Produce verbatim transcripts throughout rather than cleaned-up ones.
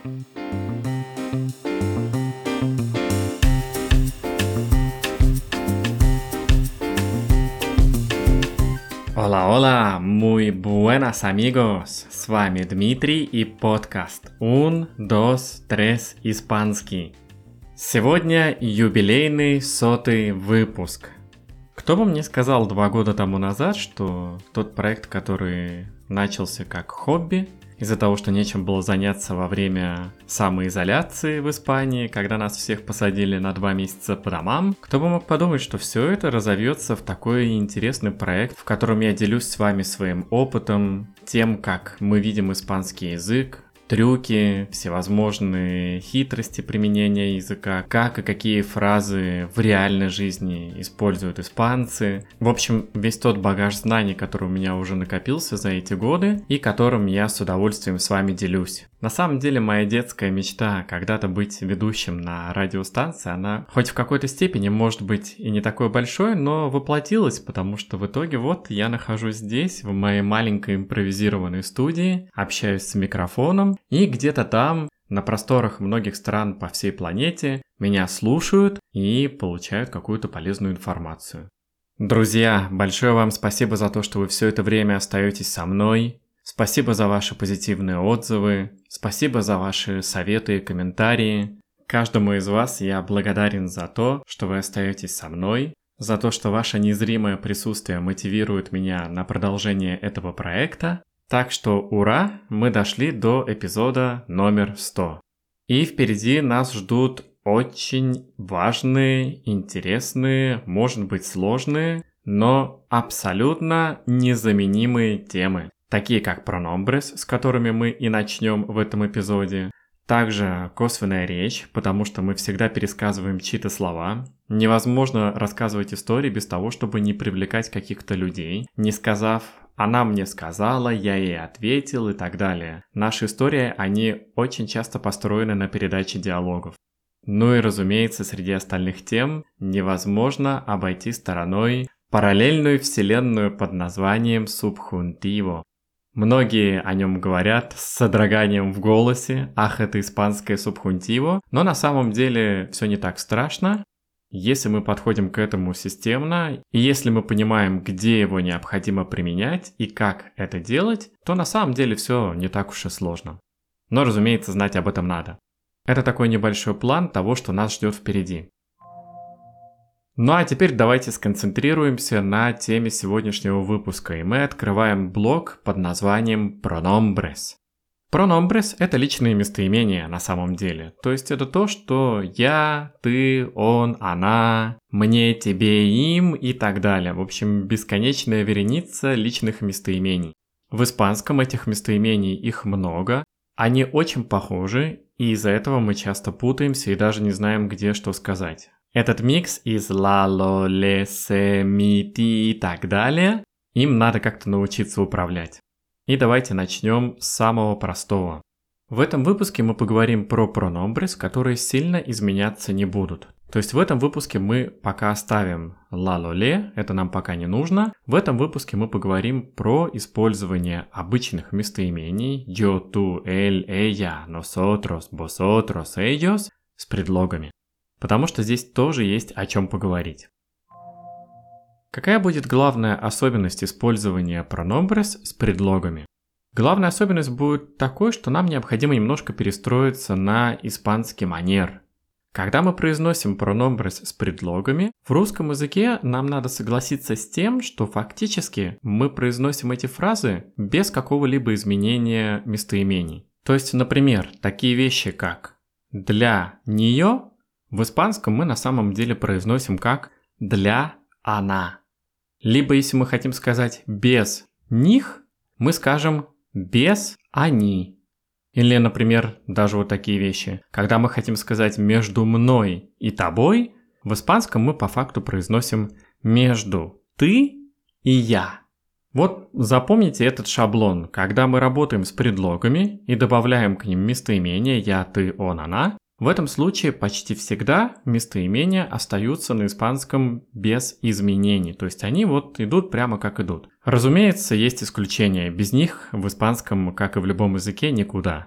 Hola, hola, muy buenas amigos, с вами Дмитрий и подкаст Un, dos, tres, испанский. Сегодня юбилейный сотый выпуск. Кто бы мне сказал два года тому назад, что тот проект, который начался как хобби, из-за того, что нечем было заняться во время самоизоляции в Испании, когда нас всех посадили на два месяца по домам, кто бы мог подумать, что все это разовьется в такой интересный проект, в котором я делюсь с вами своим опытом, тем, как мы видим испанский язык, трюки, всевозможные хитрости применения языка, как и какие фразы в реальной жизни используют испанцы. В общем, весь тот багаж знаний, который у меня уже накопился за эти годы и которым я с удовольствием с вами делюсь. На самом деле, моя детская мечта когда-то быть ведущим на радиостанции, она хоть в какой-то степени может быть и не такой большой, но воплотилась, потому что в итоге вот я нахожусь здесь, в моей маленькой импровизированной студии, общаюсь с микрофоном, и где-то там, на просторах многих стран по всей планете, меня слушают и получают какую-то полезную информацию. Друзья, большое вам спасибо за то, что вы все это время остаетесь со мной. Спасибо за ваши позитивные отзывы, спасибо за ваши советы и комментарии. Каждому из вас я благодарен за то, что вы остаетесь со мной, за то, что ваше незримое присутствие мотивирует меня на продолжение этого проекта. Так что ура, мы дошли до эпизода номер сто. И впереди нас ждут очень важные, интересные, может быть сложные, но абсолютно незаменимые темы. Такие как pronombres, с которыми мы и начнем в этом эпизоде. Также косвенная речь, потому что мы всегда пересказываем чьи-то слова. Невозможно рассказывать истории без того, чтобы не привлекать каких-то людей, не сказав «она мне сказала», «я ей ответил» и так далее. Наши истории, они очень часто построены на передаче диалогов. Ну и разумеется, среди остальных тем невозможно обойти стороной параллельную вселенную под названием subjuntivo. Многие о нем говорят с содроганием в голосе, ах, это испанское субхунтиво, но на самом деле все не так страшно. Если мы подходим к этому системно, и если мы понимаем, где его необходимо применять и как это делать, то на самом деле все не так уж и сложно. Но, разумеется, знать об этом надо. Это такой небольшой план того, что нас ждет впереди. Ну а теперь давайте сконцентрируемся на теме сегодняшнего выпуска, и мы открываем блок под названием Pronombres. Pronombres – это личные местоимения на самом деле, то есть это то, что я, ты, он, она, мне, тебе, им и так далее. В общем, бесконечная вереница личных местоимений. В испанском этих местоимений их много, они очень похожи, и из-за этого мы часто путаемся и даже не знаем, где что сказать. Этот микс из ла, ло, ле, се, ми, ти и так далее, им надо как-то научиться управлять. И давайте начнем с самого простого. В этом выпуске мы поговорим про pronombres, которые сильно изменяться не будут. То есть в этом выпуске мы пока оставим ла, ло, ле, это нам пока не нужно. В этом выпуске мы поговорим про использование обычных местоимений yo, tú, él, ella, nosotros, vosotros, ellos с предлогами. Потому что здесь тоже есть о чем поговорить. Какая будет главная особенность использования pronombres с предлогами? Главная особенность будет такой, что нам необходимо немножко перестроиться на испанский манер. Когда мы произносим pronombres с предлогами, в русском языке нам надо согласиться с тем, что фактически мы произносим эти фразы без какого-либо изменения местоимений. То есть, например, такие вещи как «для нее» в испанском мы на самом деле произносим как «для она». Либо если мы хотим сказать «без них», мы скажем «без они». Или, например, даже вот такие вещи. Когда мы хотим сказать «между мной и тобой», в испанском мы по факту произносим «между ты и я». Вот запомните этот шаблон. Когда мы работаем с предлогами и добавляем к ним местоимения «я», «ты», «он», «она», в этом случае почти всегда местоимения остаются на испанском без изменений, то есть они вот идут прямо как идут. Разумеется, есть исключения, без них в испанском, как и в любом языке, никуда.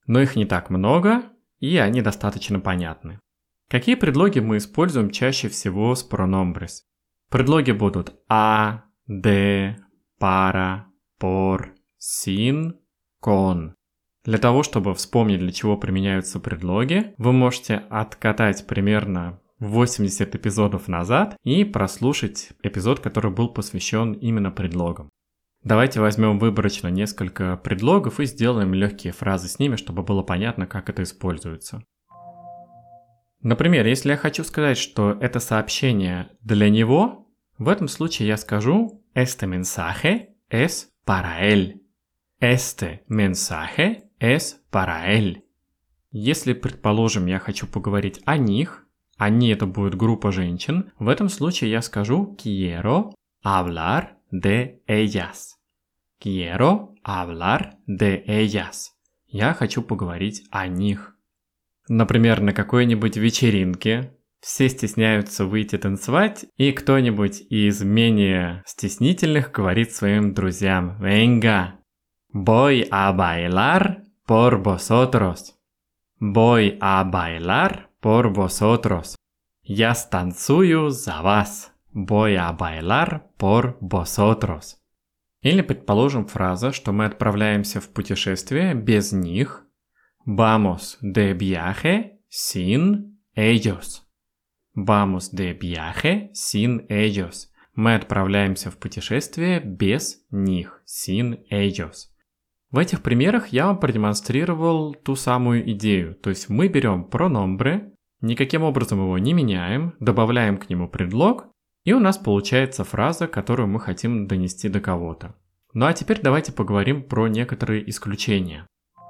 но их не так много, и они достаточно понятны. Какие предлоги мы используем чаще всего с pronombres? Предлоги будут а, de, para, por, sin, con. Для того, чтобы вспомнить, для чего применяются предлоги, вы можете откатать примерно восемьдесят эпизодов назад и прослушать эпизод, который был посвящен именно предлогам. Давайте возьмем выборочно несколько предлогов и сделаем легкие фразы с ними, чтобы было понятно, как это используется. Например, если я хочу сказать, что это сообщение для него, в этом случае я скажу «Este mensaje es para él». «Este mensaje es para él». Если, предположим, я хочу поговорить о них, они это будет группа женщин, в этом случае я скажу «Quiero hablar de ellas». «Quiero hablar de ellas». Я хочу поговорить о них. Например, на какой-нибудь вечеринке все стесняются выйти танцевать, и кто-нибудь из менее стеснительных говорит своим друзьям «Venga, voy a bailar por vosotros». «Voy a bailar por vosotros». Я станцую за вас. «Voy a bailar por vosotros». Или, предположим, фраза, что мы отправляемся в путешествие без них. Vamos de viaje sin ellos. Vamos de viaje sin ellos. Мы отправляемся в путешествие без них. Sin ellos. В этих примерах я вам продемонстрировал ту самую идею. То есть мы берем pronombre, никаким образом его не меняем, добавляем к нему предлог, и у нас получается фраза, которую мы хотим донести до кого-то. Ну а теперь давайте поговорим про некоторые исключения.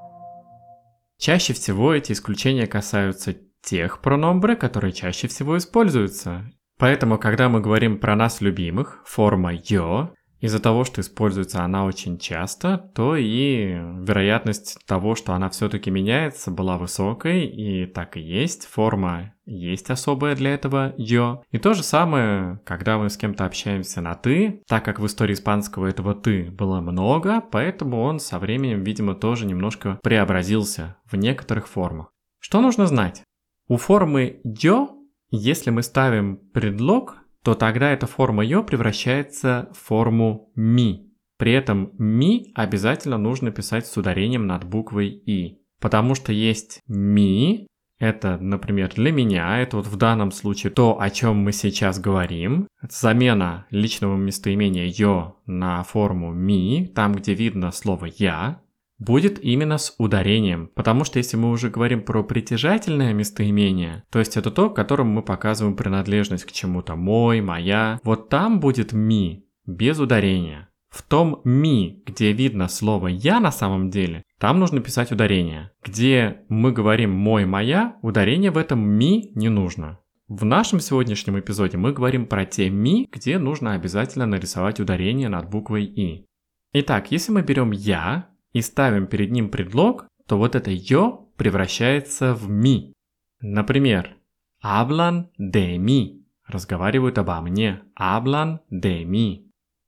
Чаще всего эти исключения касаются тех pronombre, которые чаще всего используются. Поэтому, когда мы говорим про нас любимых, форма «yo», из-за того, что используется она очень часто, то и вероятность того, что она все-таки меняется, была высокой, и так и есть. Форма есть особая для этого «yo». И то же самое, когда мы с кем-то общаемся на «ты», так как в истории испанского этого «ты» было много, поэтому он со временем, видимо, тоже немножко преобразился в некоторых формах. Что нужно знать? У формы «yo», если мы ставим предлог, то тогда эта форма «yo» превращается в форму «ми». При этом «ми» обязательно нужно писать с ударением над буквой «и». Потому что есть «ми», это, например, для меня, это вот в данном случае то, о чем мы сейчас говорим. Это замена личного местоимения «yo» на форму «ми», там, где видно слово «я», будет именно с ударением. Потому что если мы уже говорим про притяжательное местоимение, то есть это то, которым мы показываем принадлежность к чему-то «мой», «моя», вот там будет «ми» без ударения. В том «ми», где видно слово «я» на самом деле, там нужно писать ударение. Где мы говорим «мой», «моя», ударение в этом «ми» не нужно. В нашем сегодняшнем эпизоде мы говорим про те «ми», где нужно обязательно нарисовать ударение над буквой «и». Итак, если мы берем «я» и ставим перед ним предлог, то вот это «yo» превращается в «ми». Например, hablan de mí. Разговаривают обо мне. Hablan de mí.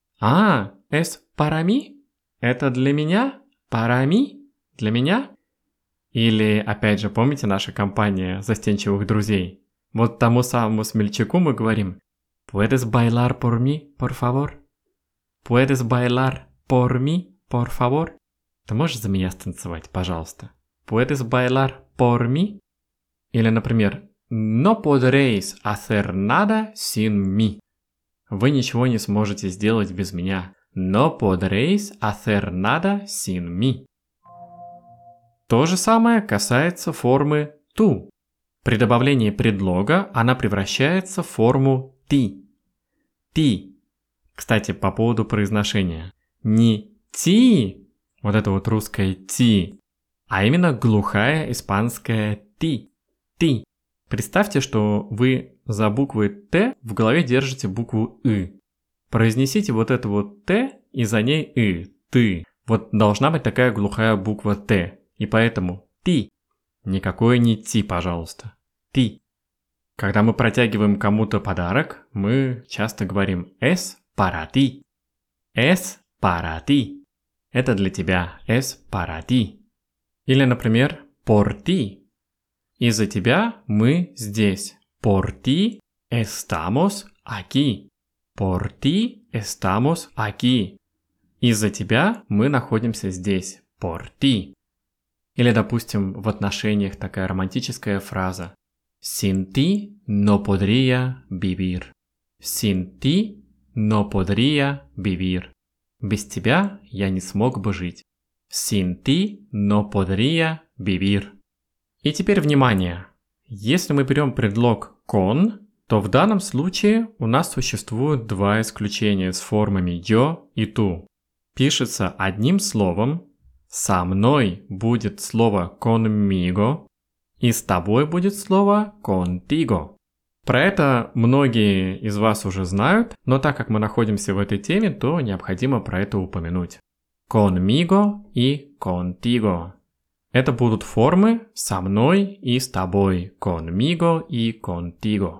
А, es para mí? Это для меня? Para mí? Для меня? Или, опять же, помните наша компания застенчивых друзей? Вот тому самому смельчаку мы говорим «Puedes bailar por mí, por favor?» «Puedes bailar por mí, por favor?» Ты можешь за меня станцевать, пожалуйста? ¿Puedes bailar por mí? Или, например, no podréis hacer nada sin mí. Вы ничего не сможете сделать без меня. No podréis hacer nada sin mí. То же самое касается формы tú. При добавлении предлога она превращается в форму ты. Ты. Кстати, по поводу произношения. Не ти, вот это вот русское «ти», а именно глухая испанская «ти», «ти». Представьте, что вы за буквой «т» в голове держите букву «ы». Произнесите вот это вот «т» и за ней «ы», «ты». Вот должна быть такая глухая буква «т», и поэтому «ти». Никакое не «ти», пожалуйста. «Ти». Когда мы протягиваем кому-то подарок, мы часто говорим «es para ti». «Es para ti». Это для тебя. Es para ti. Или, например, por ti. Из-за тебя мы здесь. Por ti estamos aquí. Por ti estamos aquí. Из-за тебя мы находимся здесь. Por ti. Или, допустим, в отношениях такая романтическая фраза. Sin ti no podría vivir. Sin ti no podría vivir. Без тебя я не смог бы жить. Sin ti no podría vivir. И теперь внимание. Если мы берем предлог con, то в данном случае у нас существует два исключения с формами yo и tu. Пишется одним словом, со мной будет слово conmigo, и с тобой будет слово contigo. Про это многие из вас уже знают, но так как мы находимся в этой теме, то необходимо про это упомянуть. Conmigo и contigo. Это будут формы со мной и с тобой. Conmigo и contigo.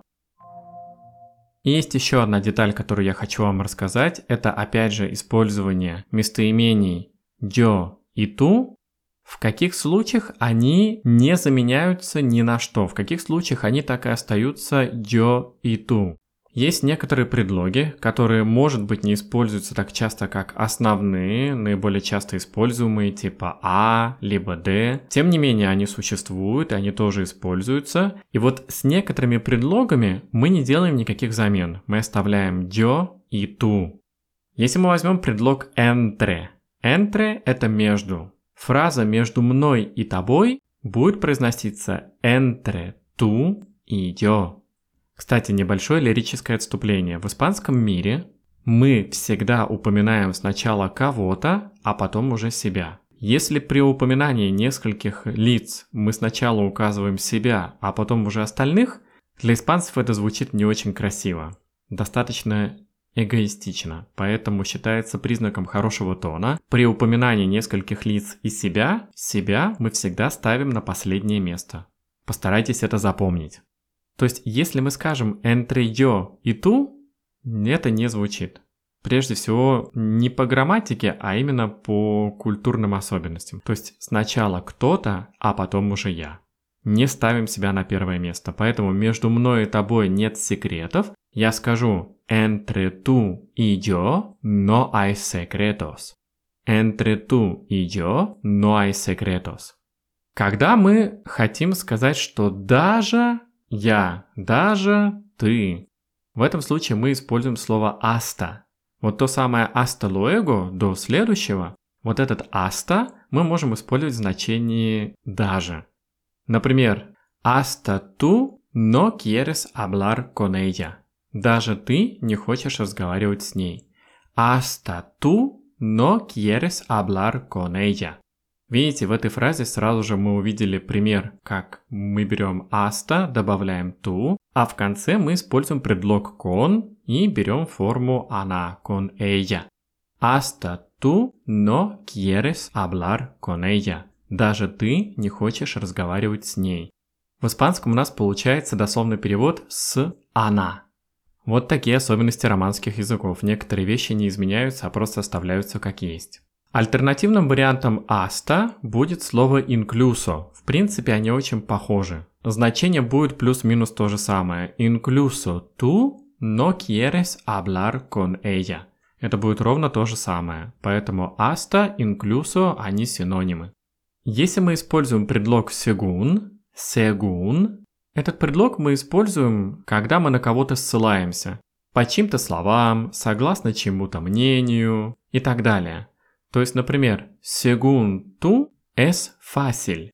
И есть еще одна деталь, которую я хочу вам рассказать. Это опять же использование местоимений yo и tu. В каких случаях они не заменяются ни на что. В каких случаях они так и остаются yo и tu. Есть некоторые предлоги, которые, может быть, не используются так часто, как основные, наиболее часто используемые, типа а, либо d. Тем не менее, они существуют, и они тоже используются. И вот с некоторыми предлогами мы не делаем никаких замен. Мы оставляем yo и tu. Если мы возьмем предлог entre. Entre – это между. Фраза «между мной и тобой» будет произноситься entre tú y yo. Кстати, небольшое лирическое отступление. В испанском мире мы всегда упоминаем сначала кого-то, а потом уже себя. Если при упоминании нескольких лиц мы сначала указываем себя, а потом уже остальных, для испанцев это звучит не очень красиво. Достаточно эгоистично, поэтому считается признаком хорошего тона. При упоминании нескольких лиц и себя, себя мы всегда ставим на последнее место. Постарайтесь это запомнить. То есть, если мы скажем entre yo и tú, это не звучит. Прежде всего, не по грамматике, а именно по культурным особенностям. То есть, сначала кто-то, а потом уже я. Не ставим себя на первое место. Поэтому между мной и тобой нет секретов. Я скажу entre tú y yo no hay secretos. Entre tú y yo no hay secretos. Когда мы хотим сказать, что даже я, даже ты, в этом случае мы используем слово hasta. Вот то самое hasta luego, до следующего, вот этот hasta мы можем использовать в значении даже. Например, hasta tú no quieres hablar con ella. Даже ты не хочешь разговаривать с ней. Hasta tú no quieres hablar con ella. Видите, в этой фразе сразу же мы увидели пример, как мы берем hasta, добавляем tú, а в конце мы используем предлог con и берем форму она, con ella. Hasta tú no quieres hablar con ella. Даже ты не хочешь разговаривать с ней. В испанском у нас получается дословный перевод с она. Вот такие особенности романских языков. Некоторые вещи не изменяются, а просто оставляются как есть. Альтернативным вариантом hasta будет слово incluso. В принципе, они очень похожи. Значение будет плюс-минус то же самое. Incluso tú no quieres hablar con ella. Это будет ровно то же самое. Поэтому hasta, incluso, они синонимы. Если мы используем предлог según, según, этот предлог мы используем, когда мы на кого-то ссылаемся. По чьим-то словам, согласно чему-то мнению и так далее. То есть, например, según tú es fácil.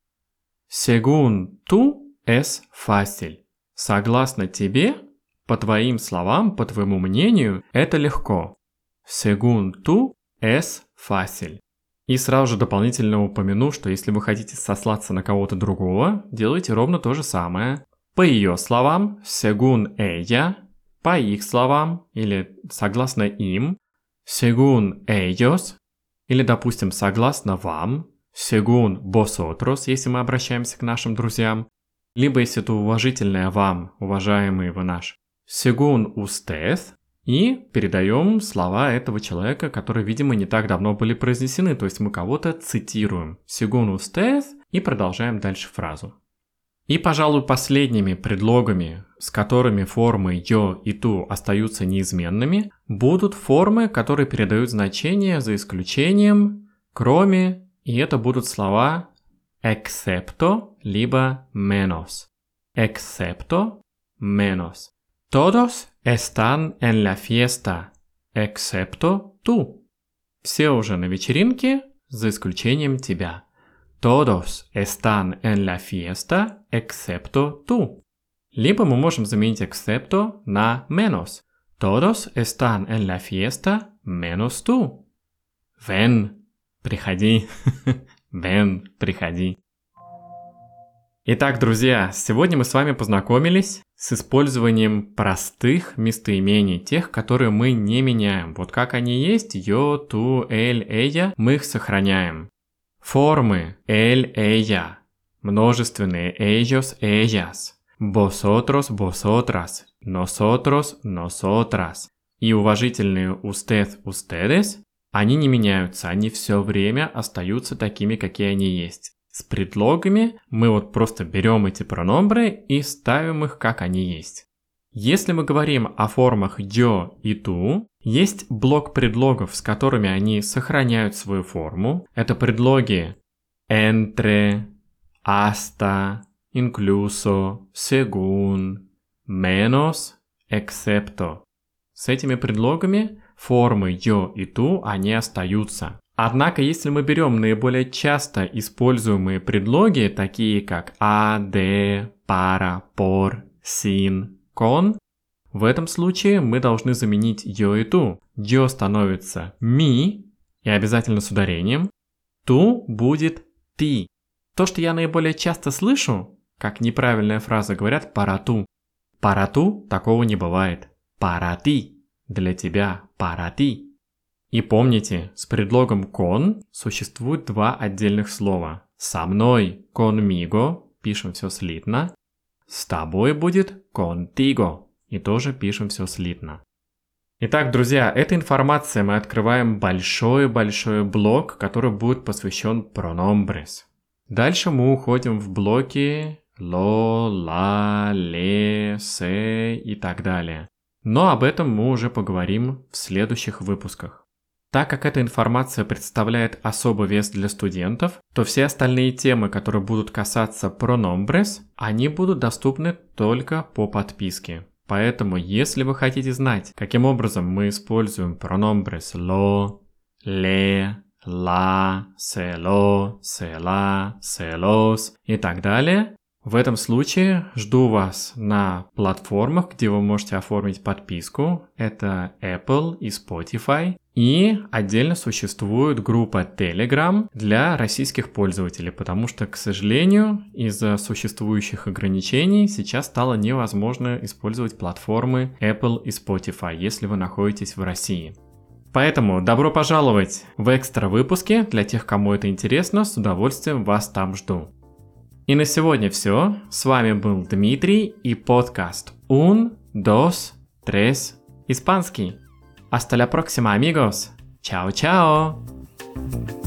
Según tú es fácil. Согласно тебе, по твоим словам, по твоему мнению, это легко. Según tú es fácil. И сразу же дополнительно упомяну, что если вы хотите сослаться на кого-то другого, делайте ровно то же самое. По ее словам, según ella, по их словам, или согласно им, según ellos, или, допустим, согласно вам, según vosotros, если мы обращаемся к нашим друзьям, либо если это уважительное вам, уважаемый вы наш, según usted, и передаем слова этого человека, которые, видимо, не так давно были произнесены, то есть мы кого-то цитируем. Según usted, И продолжаем дальше фразу. И, пожалуй, последними предлогами, с которыми формы yo и tu остаются неизменными, будут формы, которые передают значение за исключением, кроме, и это будут слова excepto либо menos. Excepto, menos. Todos están en la fiesta, excepto tú. Все уже на вечеринке, за исключением тебя. Todos están en la fiesta, excepto tú. Либо мы можем заменить excepto на menos. Todos están en la fiesta, menos tú. Ven, приходи. Ven, приходи. Итак, друзья, сегодня мы с вами познакомились с использованием простых местоимений, тех, которые мы не меняем. Вот как они есть, yo, tú, él, ella, мы их сохраняем. Формы él, ella, множественные ellos, ellas, vosotros, vosotras, nosotros, nosotras и уважительные usted, ustedes, они не меняются, они все время остаются такими, какие они есть. С предлогами мы вот просто берем эти прономбры и ставим их, как они есть. Если мы говорим о формах yo и tu, есть блок предлогов, с которыми они сохраняют свою форму. Это предлоги entre, hasta, incluso, según, menos, excepto. С этими предлогами формы yo и tu, они остаются. Однако, если мы берем наиболее часто используемые предлоги, такие как a, de, para, por, sin, con, в этом случае мы должны заменить yo и tu. Yo становится mi, и обязательно с ударением. Tu будет ти. То, что я наиболее часто слышу, как неправильная фраза, говорят para tu. Para tu такого не бывает. Para ti. Для тебя. Para ti. И помните, с предлогом con существует два отдельных слова. Со мной conmigo, пишем все слитно. С тобой будет contigo, и тоже пишем все слитно. Итак, друзья, этой информацией мы открываем большой-большой блок, который будет посвящен pronombres. Дальше мы уходим в блоки lo, la, le, se и так далее. Но об этом мы уже поговорим в следующих выпусках. Так как эта информация представляет особый вес для студентов, то все остальные темы, которые будут касаться pronombres, они будут доступны только по подписке. Поэтому, если вы хотите знать, каким образом мы используем pronombres lo, le, la, selo, sela, selos и так далее, в этом случае жду вас на платформах, где вы можете оформить подписку. Это Apple и Spotify. И отдельно существует группа Telegram для российских пользователей, потому что, к сожалению, из-за существующих ограничений сейчас стало невозможно использовать платформы Apple и Spotify, если вы находитесь в России. Поэтому добро пожаловать в экстра выпуски. Для тех, кому это интересно, с удовольствием вас там жду. И на сегодня все. С вами был Дмитрий и подкаст Un, dos, tres, испанский. Hasta la próxima, amigos. Chao, chao.